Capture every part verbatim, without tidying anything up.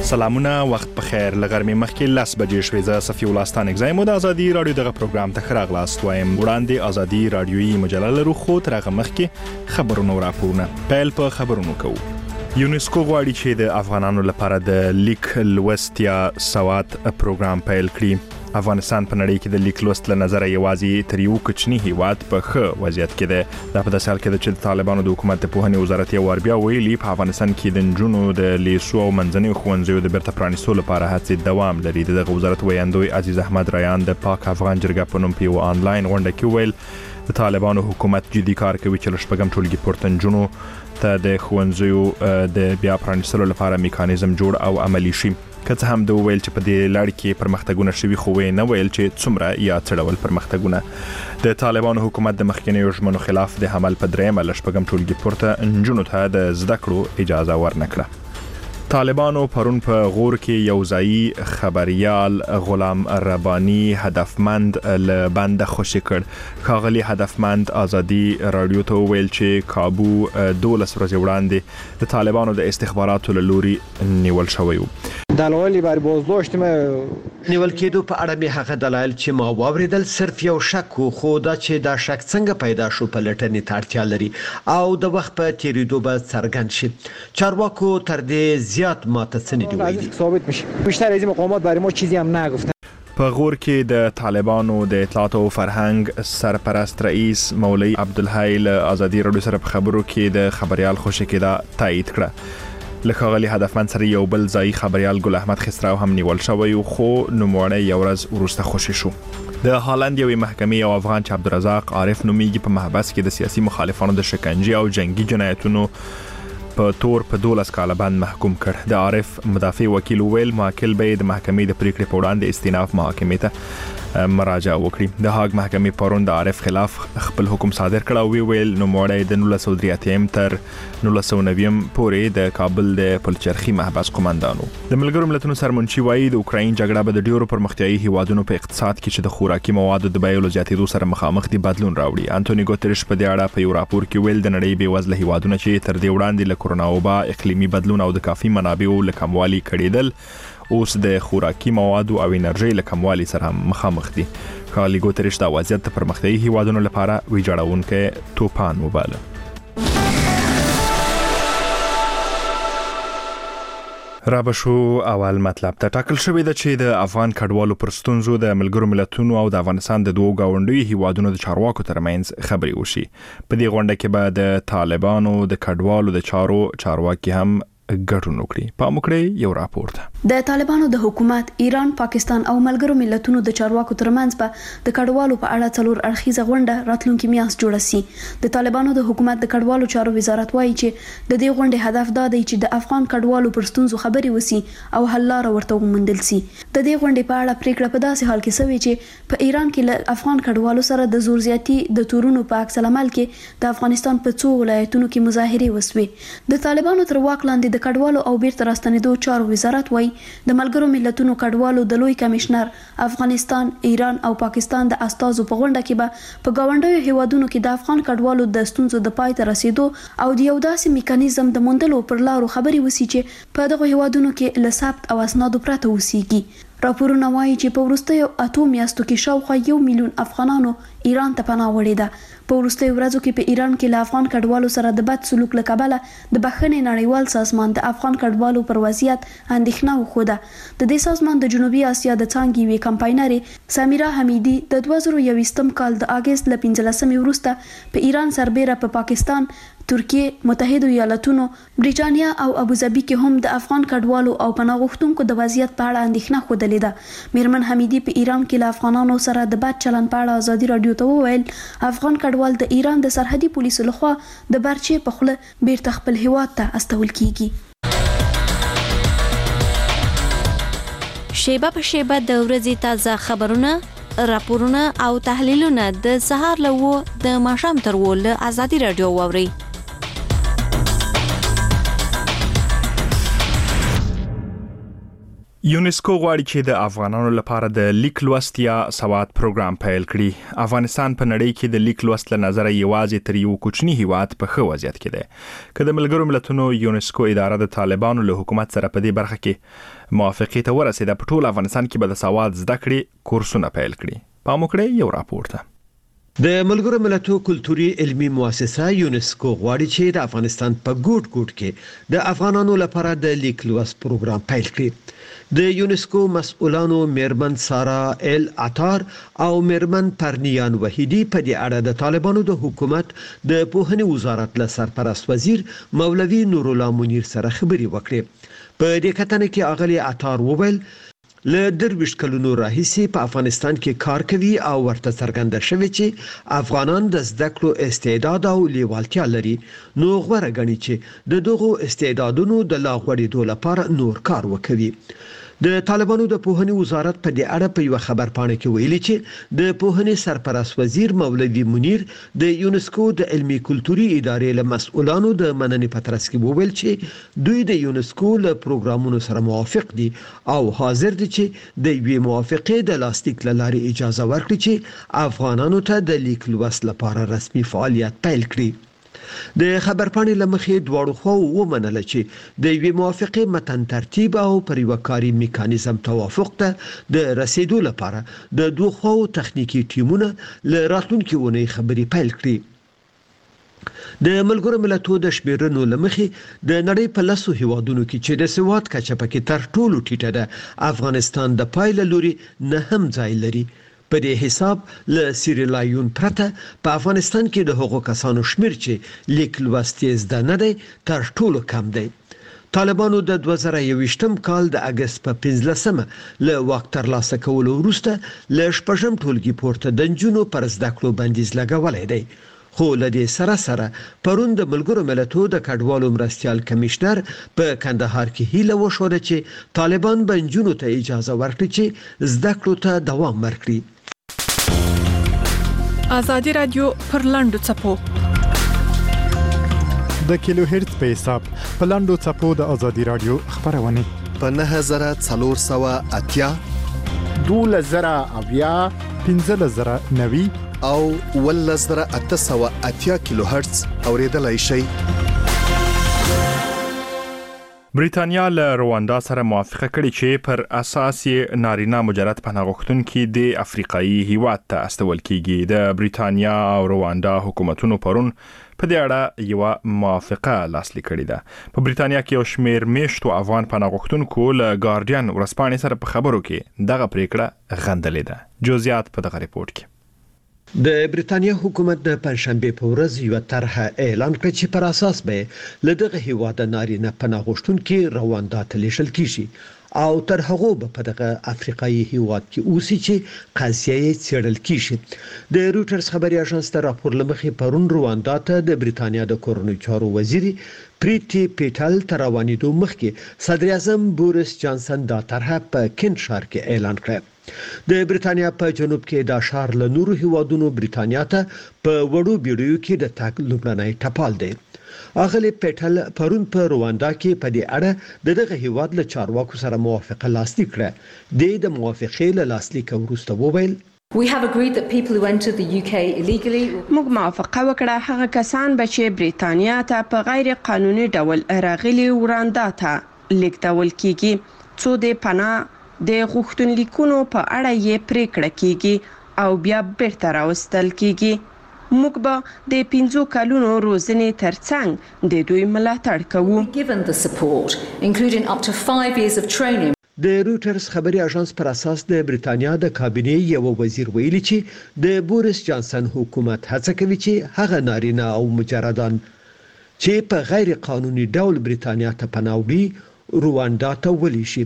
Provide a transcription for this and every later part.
سلامونه، وخت په خیر. لغرمې مخکې لس بجې شوې. زه صفي الله ستانک زایم د ازادي رادیو دغه پروګرام ته ښه راغلاست وایم. وړاندې ازادي رادیويي مجله لرو، خو تر هغه مخکې خبرونه او راپورونه. پیل په خبرونو کوو. یونسکو غواړي چې د افغانانو لپاره د لیک لوست یا سواد پروګرام پیل کړي. افغانستان په نړۍ کې د لیک لوست له نظره یوازې تر یو کوچني هیواد په ښه وضعیت کې ده. دا په داسې حال کې ده چې د طالبانو د حکومت د پوهنې وزارت یو وار بیا ویلي په افغانستان کې د نجونو د لیسو او منځنیو ښوونځیو د بیرته پرانیستو لپاره هڅې دوام لري. دغه وزارت ویاندوی عزیز احمد ریان د پاک افغان جرګه په نوم په یو آنلاین غونډه کې ویل د طالبانو حکومت جدي کار کوي چې له شپږم ټولګي پورته نجونو ته د ښوونځیو د بیا پرانیستلو لپاره میکانیزم جوړ او عملی شي. که څه هم د ویل چې په دې لړ کې پرمختګونه شوي، خو نه ویل چې څومره یا څه ډول پرمختګونه. د طالبانو حکومت د مخکنیو ژمنو خلاف د حمل په درېیمه له شپږم ټولګي پورته نجونو ته د زده کړو اجازه ورنکړه. طالبانو پرون په غور کې یو ځایي خبريال غلام رباني هدفمند له بند خوشی کړ. ښاغلي هدفمند ازادي رادیو ته ویل چې کابو دولس ورځې وړاندې د طالبانو د استخباراتو له لوري نیول شوی و. دلایل بر بازداشت نیول کېدو په اړه به هغه دلایل چې ما واوریدل صرف یو شک خو دا چې دا شک څنګه پیدا شو په لټنې ته اړتیا لري او د وخت په تیریدو به څرګند شي. چارواکو تر دې زیات ماته څه نه دی ویلي. ثابت میشه بیشتر از این مقامات برای ما چیزی هم نگفتن. په غور کې د طالبانو د اطلاعات او فرهنګ سرپرست رئیس مولوی عبدالحی له ازادي رادیو سره په خبرو کې د خبريال خوشی کېدا تایید کړه. لکه هدفمند سره یو بل ځای خبريال ګل احمد خسراو هم نیول شوی خو نوموړی یو ورځ وروسته خوشی شو. د هالند یوې محکمې یو افغان چې عبدالرزاق عارف نومیږي په محبس کې د سیاسي مخالفانو د شکنجې او جنگي جنایتونو په تور په دولس کاله باندې محکوم کړ. د عارف مدافع وکیل ویل محاکل به د محکمې د پریکړې په وړاندې استیناف محاکمې ته مراجعه وکړي. د هاګ محکمې پرون د عارف خلاف خپل حکم صادر کړ او وی ویل نوموړی د نولس سوه درې اتیا تر نولس سوه نوي پورې د کابل د پلچرخي محبس قومندان و. د ملګرو ملتونو سرمنشي وایي د اوکراین جګړه به د ډیرو پرمختیایي هیوادونو په اقتصاد کې چې د خوراکي موادو د بیو زیاتېدو سره مخامخ دي بدلون راوړي. انټونی ګوتریش په دې اړه په یو راپور کې ویل د نړۍ بې وزله هیوادونو چې تر دې وړاندې له کرونا وبا، اقلیمي بدلون او د کافي منابعو له کموالي کړېدل اوس د خوراکي موادو او انرژي له کموالي سره مخامخ دي. ښاغلي ګوتریش دا وضعیت د پرمختیایي هیوادونو لپاره ویجاړونکی توپان وباله. رابشو اول مطلب ته ټاکل شوی ده چې د افغان کډوالو پر ستونزو د ملګرو ملتونو او د افغانستان د دوو گاونډیو هیوادونو د چارواکو ترمنځ خبرې وشي. په دې غونډه کې به د طالبانو د کډوالو د چارو چارواکي هم ګډون وکړي. پام وکړئ یو راپور ده. د طالبانو د حکومت، ایران، پاکستان او ملګرو ملتونو د چارواکو ترمنځ به د کډوالو په اړه څلور اړخیزه غونډه راتلونکي میاشت جوړه سي. د طالبانو د حکومت د کډوالو چارو وزارت وایي چې د دې غونډې هدف دا دی چې د افغان کډوالو پر ستونزو خبرې وسی او حل لاره ورته وموندل سي. د دې غونډې په اړه پریکړه په داسې حال کې شوې چې په ایران کې له افغان کډوالو سره د زور زیاتی د تورونو په عکس العمل کې د افغانستان په څو ولایتونو کې مظاهرې وسوې. د طالبانو تر واک لاندې د کډوالو او بیرته راستنېدو چارو وزارت وایي د ملګرو ملتونو کډوالو د لوی کمشنر افغانستان، ایران او پاکستان د استازو په غونډه کې به په گاونډیو هیوادونو کې د افغان کډوالو د ستونزو د پای ته رسیدو او د یو داسې میکانیزم د موندلو پر لارو خبرې وسی چې په دغه هیوادونو کې له ثبت او اسنادو پرته وسیږي. راپورونه وایي چې په وروستیو اتو میاشتو کې شاوخوا یو میلیون افغانانو ایران ته پناه وړې ده. په وروستیو ورځو کې په ایران کې له افغان کډوالو سره د بد سلوک له کبله د بخښنې نړیوال سازمان د افغان کډوالو پر وضعیت اندېښنه وښوده. د دې سازمان د جنوبي اسیا د څانګې یوې کمپاینرې سمیرا حمیدي د دوه زره یوویشتم کال د اګست له پنځلسمې وروسته په ایران سربیره په پاکستان، ترکیه، متحده ایالاتونو، بریټانیا او ابوظبي کې هم د افغان کډوالو او پناه غوښتونکو د وضعیت په اړه اندېښنه ښودلې ده. میرمن حمیدي په ایران کې له افغانانو سره د بد چلند په اړه ازادي رادیو ته وویل افغان کډوال د ایران د سرحدي پولیسو لخوا د برچې په خوله بیرته خپل هیواد ته استول کیږي. شیبه په شیبه د ورځې تازه خبرونه، راپورونه او تحلیلونه د سهار له وو د ماښام تر وو له ازادي رادیو واورئ. یونسکو غواړي چې د افغانانو لپاره د لیک لوست یا سواد پروګرام پیل کړي. افغانستان په نړۍ کې د لیک لوست له نظره یوازې تر یو کوچني هیواد په ښه وضعیت کې دی. که د ملګرو ملتونو یونسکو اداره د طالبانو له حکومت سره په دې برخه کې موافقې ته ورسېده، په ټول افغانستان کې به د سواد زده کړې کورسونه پیل کړي. پام وکړئ یو راپور ته. د ملګرو ملتونو کلتوري علمي مؤسسه یونسکو غواړي چې د افغانستان په ګوټ ګوټ کې د افغانانو لپاره د لیک لوست پروګرام پیل کړي. د یونسکو مسؤلانو میرمن سارا ال عطار او میرمن پرنیان وحیدی په دې اړه د طالبانو د حکومت د پوهنې وزارت له سرپرست وزیر مولوي نور الله منیر سره خبرې وکړې. په دې کتنه کې اغلی عطار وویل له درویش کلونو راهیسې په افغانستان کې کار کوي او ورته څرګنده شوی چې افغانان د زده کړو استعداد او لیوالتیا لري، نو غوړه غني چې د دغو استعدادونو د لا غوړېدو لپاره نور کار وکوي. د طالبانو د پوهنې وزارت په دې اړه په یو خبر پاڼه کې ویلي چې د پوهنې سرپرست وزیر مولوي منیر د یونسکو د علمي کلتوري ادارې له مسؤلانو د مننې په ترڅ کې وویل چې دوی د یونسکو له پروګرامونو سره موافق دي او حاضر دي چې د یوې موافقې د لاسلیک له لارې اجازه ورکړي چې افغانانو ته د لیک لوست لپاره رسمي فعالیت پیل کړي. د خبرپاڼې لمخې دواړو خواو ومنله چې د یوې موافقې متن ترتیب او پر یو کاري میکانیزم توافق ته د رسیدو لپاره د دوه خواو تخنیکی ټیمونه له راتلونکي اونۍ خبرې پیل کړي. د ملګرو ملتونو د شمیرنو لمخې د نړۍ په لسو هیوادونو کې چې د سواد کچه پکې تر ټولو ټیټه ده، افغانستان د پایله لوري نه هم ځای لري. په دې حساب له سیریلیون پرته په افغانستان کې د هغو کسانو شمیر چې لیک لوست یې زده نه دی تر ټولو کم دی. طالبانو د دوه زره یوویشتم کال د اګست په پنځلسمه له واک ترلاسه کولو وروسته له شپږم ټولګي پورته د نجونو پر زده کړو بندیز لګولی دی. خو له دې سره سره پرون د ملګرو ملتونو د کډوالو مرستیال کمشنر په کندهار کې هیله وښوده چې طالبان به نجونو ته اجازه ورکړي چې زده کړو ته دوام ورکړي. آزادی رادیو پر لاندو چپو د کیلو هرتز په حساب په لاندو چپو د آزادی رادیو خبرونه په نه زره څلور سوه اتیا دوله زره اویا پنځه زره نوي او ول زره اته سوه اتیا کیلو هرتز اوریدلای شي. بریتانیا له رواندا سره موافقه کړې چې پر اساس یې نارینه مجرد پناه غوښتونکي د افریقایي هیواد ته استول کیږي. د بریتانیا او رواندا حکومتونو پرون په دې اړه یو موافقه لاسلیک کړې ده. په بریتانیا کې یو شمېر میشتو افغان پناه غوښتونکو له ګارډین ورځپاڼې سره په خبرو کې دغه پریکړه غندلې ده. جزئیات په دغه ریپورت کې. د بریتانیا حکومت د پنځشنبه په ورځ یو طرحه اعلان کړ چې پر اساس به له دغه هیواد نارینه پناه غوښتونکي رواندا ته لیږل کیږي او تر هغه به په دغه افریقایي هیواد کې اوسي چې قضیه یې څېړل کیږي. د روټرز خبري اژانس ته راپور لمخې پرون رواندا ته د بریتانیا د کورنۍ چارو وزیر پریټي پیټل تر روانېدو مخکې صدر اعظم بوریس جانسن دا طرحه په کینټ ښار کې اعلان کړه. د بریتانیا په جنوب کې د ښار له نورو هیوادونو بریتانیا ته په وړو بیړیو کې د تګ لومړنی ټپال دی. اغلی پیټل پرون په رواندا کې په دې اړه دغه هیواد له چارواکو سره موافقه لاسلیک کړه. د موافقې له لاسلیک وروسته وویل We have agreed that people who enter the U K illegally موږ موافقه وکړه هغه کسان به چې بریتانیا ته په غیر قانوني ډول راغلي وراندا ته لیږدول کیږي څو د پناه د غوښتنلیکونو په اړه یې پریکړه کیږي او بیا بیرته راوستل کیږي. موږ به د پنځو کلونو روزنې ترڅنګ د دوی ملاتړ کوو. given the support including up to five years of training. د روټرز خبري اژانس پر اساس د بریتانیا د کابینې یو وزیر ویلي چې د بوریس جانسن حکومت هڅه کوي چې هغه نارینه او مجردان چې په غیر قانوني ډول بریتانیا ته پناه وړي رواندا ته ولي شي.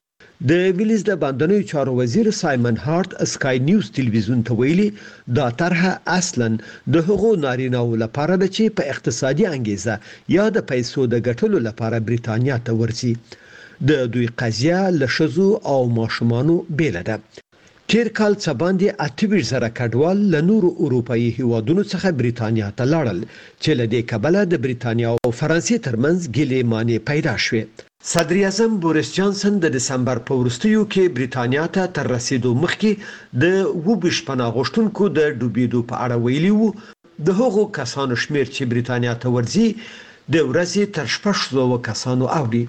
د ویلیز د باندنیو چارو وزیر سایمن هارت اسکای نیوز ټلویزیون ته ویلي دا طرحه اصلا د هغو نارینه‌و لپاره ده چې په اقتصادي انګیزه یا د پیسو د ګټلو لپاره بریتانیا ته ورسي. د دوی قضیه له ښځو او ماشومانو بیله ده. تیر کال څه باندې اته ویشت زره کډوال له نورو اروپایي هیوادونو څخه بریتانیا ته لاړل چې له دې کبله د بریتانیا او فرانسې ترمنځ ګیلې مانې پیدا شوې. صدر اعظم بوریس جانسن د دسمبر په وروستیو کې بریتانیا ته تر رسیدو مخکې د وبش پناه غوښتونکو د ډوبېدو په اړه ویلي وو. د هغو کسانو شمیر چې بریتانیا ته ورځي د ورځې تر شپږ سوه کسانو اوړي.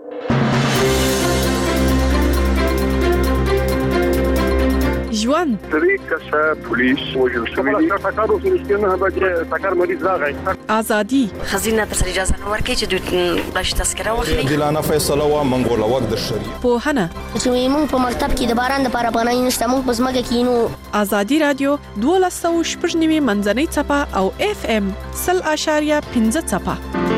ژوند درې کسه پولیس وژل شوي دي. ټکر وسو نه به ټکر مریض راغی. ازادي خزینه تر اجازه نه ورکړي چې دوی بلش تذکره واخلي. دلانه فیصله وا منګول وخت د شری. پوهنه چې موږ په مکتب کې د باران لپاره پناه نشته، موږ په ځمکه کې نو. ازادي رادیو دولس سوه شپږ نوي منځنۍ څپه او اف ام سل اشاریه پنځه څپه.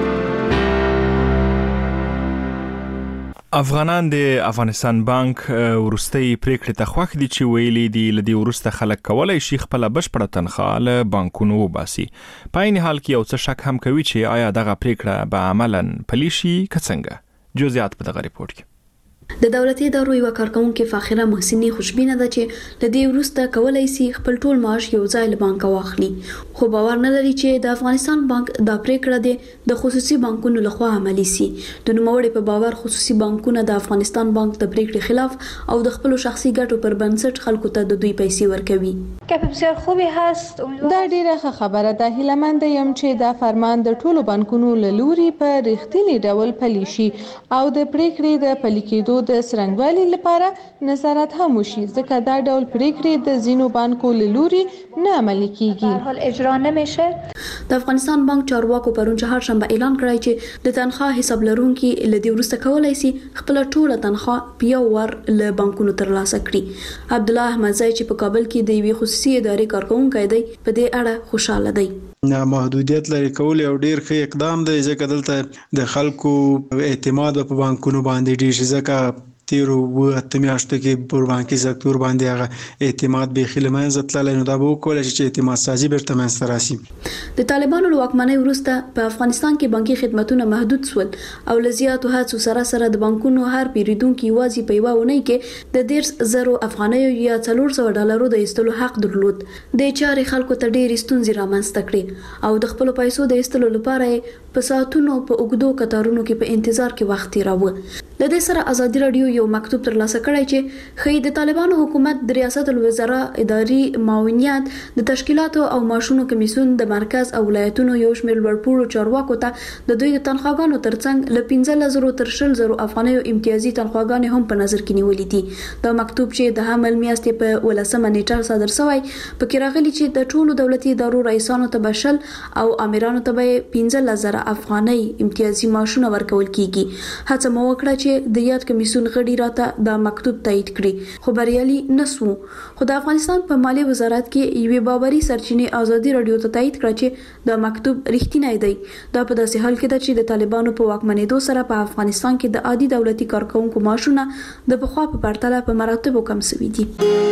افغانان د افغانستان بانک ورستۍ پریکړې ته خوښ دي چې ویلي دي لدی ورسته خلک کولای شي خپل بشپړه تنخواه له بانکونو وباسي. په عین حال کې یو څه شک هم کوي چې آیا دغه پریکړه به عملاً پلي شي که څنګه. جزئیات په دغه ریپورت کې. د دولتي ادارو یو کارکونکو فاخره محسنی خوشبینه ده چې د دې ورسته کولای شي خپل ټول معاش یو ځای له بانک واخلي، خو باور نه لري چې د افغانستان بانک د پریکړه د خصوصي بانکونو لخوا عملی شي. د نوموړي په باور خصوصي بانکونه د افغانستان بانک د پریکړې خلاف او د خپل شخصي ګټو پر بنسټ خلکو ته د دوی پیسې ورکوي. که بسیار خوبی هست. دا ډیره ښه خبره ده. هیلهمند یم چې دا فرمان د ټولو بانکونو له لوري په رښتینی ډول پلي شي او د پریکړې د پلي کېدو د څرنګوالي لپاره نظارت هم وشي، ځکه دا ډول پریکړې د ځینو بانکو له لوري نه عملي کیږي. حال اجرا نمیشه. د افغانستان بانک چارواکو پرون چهارشنبه اعلان کړی چې د تنخواه حساب لرونکي له دې وروسته کولای شي خپل ټوله تنخواه په یو ور له بانکونو ترلاسه کړي. عبد الله احمدزی چې په کابل کې د یوې خصوصي ادارې کارکونکی دی په دې اړه خوشاله دی. محدودیت لري کول یو ډیر ښه اقدام دی، ځکه دلته د خلکو اعتماد په بانکونو باندې ډیر شي، ځکه تیرو و اته میاشتو کې په بانکي سکتور باندې هغه اعتماد به خله منځ تللی، نو دا به وکول چې اعتماد سازي بیرته منځ راسي. د طالبانو له واکمنۍ وروسته په افغانستان کې بانکي خدماتونه محدود شول او لزیاتو هڅو سره سره د بانکونو هر پیریدونکو یوازې په یوه ونۍ کې د ډیرس زرو افغانیو یا څلور سوه ډالرو د ایستلو حق درلود. د چارې خلکو ته ډېرې ستونزې رامنځته کړې او د خپل پیسو د ایستلو لپاره په ساعتونو په اوږدو کتارونو کې په انتظار کې وخت تیراوه. د دې سره ازادي رادیو یو مکتوب ترلاسه کړی چې خې د طالبانو حکومت د ریاست الوزرا اداري معاونیت د تشکیلاتو او معاشونو کمیسیون د مرکز او ولایتونو یو شمېر لوړپوړو چارواکو ته د دوی د تنخواهګانو ترڅنګ له پنځه زره تر شل زره افغانیو امتیازي تنخواهګانې هم په نظر کې نیولې دي. دا مکتوب چې د حمل میاشتې په ولسمه نیټه صادر شوی پکې راغلي چې د ټولو دولتي ادارو رئیسانو ته بشل او امیرانو ته به پنځه زره افغاني امتیازي معاشونه ورکول کیږي. هڅه مو وکړه چې د یاد کمیسیون غړي راته دا مکتوب تایید کړي، خو بریالي نسو. خو د افغانستان په مالی وزارت کې یوې باوري سرچینې ازادي رادیو ته تایید کړه چې دا مکتوب رښتینی دی. دا په داسې حال کې ده چې د طالبانو په واکمنېدو سره په افغانستان کې د عادي دولتي کارکونکو معاشونه د پخوا په پرتله په مراتبو کم شوي دي.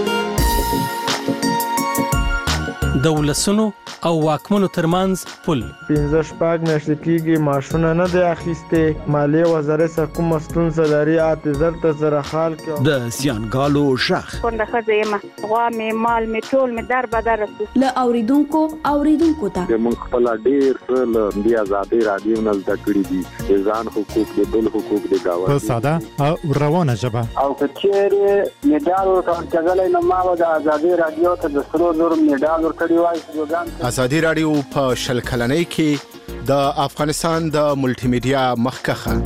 د ولسونو او واکمنو ترمنځ پل پنځه شپږ میاشتې کېږي معاشونه نه دی اخیستې. مالیې وزارت څخه کومه ستونزه لري اته زر ته زره خال کې د زیانګالو شخ کونډه ښځه یم، غوا مې مال مې ټول مې در بدر رسو. له اوریدونکو اوریدونکو ته موږ خپل ډیر څه له دې ازادي رادیو نه زده کړي دي، ځان حقوق دي، بل حقوق دي دا په ساده او روانه ژبه. او کچېره میډال ورکړل نو ما د ازادي رادیو ته د سرو زر میډال ورکړی وای. ازادي رادیو په شل کلنۍ کې د افغانستان د ملټي میډیا مخکخه.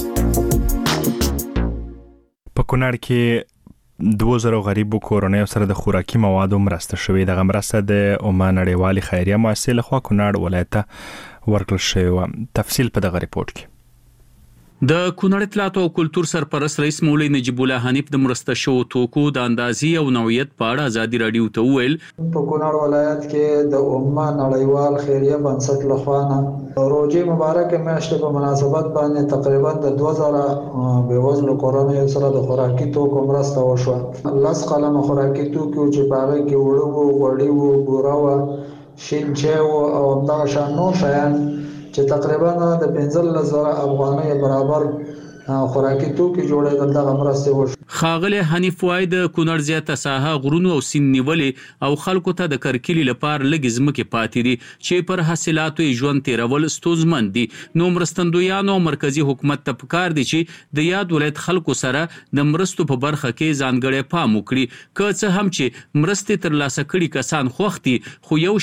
په کونړ کې دوه زره غریبو کورنیو سره د خوراکي موادو مرسته شوې. دغه مرسته د اوما نړیوالې خیریه مؤسسې لخوا کونړ ولایت ته ورکړل شوې. تفصیل په دغه ریپورت کې. د کونړ اطلاعات او کلتور سرپرست رئیس مولوي نجیب الله حنیف د مرسته شو توکو د اندازې او نوعیت په اړه ازادي رادیو ته وویل په کونړ ولایت کې د اوما نړیوال خیریه بنسټ لخوا نه روزي مبارک میاشتې په مناسبت باندې تقریبا د دوه زره بېوزلو کورنیو سره د خوراکي توکو مرسته وشوه. لاس قلم خوراکي توکو چې په هغه کې وړو وو، غوړي وو، بوره وه، شین چای وو او همدغه شان نور شیان چې تقریبا د پنځلس زره افغانۍ برابر خوراکي توکي جوړېدل دغه مرستې وشو. خاغله حنیف وای د کونړ زیاته ساحه غرونو او سین نیولې او خلکو ته د کرکلی لپاره لګ ځمکې پاتې دي چې پر حاصلاتو ژوند تیرول ستونزمن دي. نو مرستندویانو مرکزی حکومت ته پکار دي چې د یاد ولایت خلکو سره د مرستو په برخه کې ځانګړی پام وکړي. که څه هم چې مرستې ترلاسه کړي کسان خوختي خو یو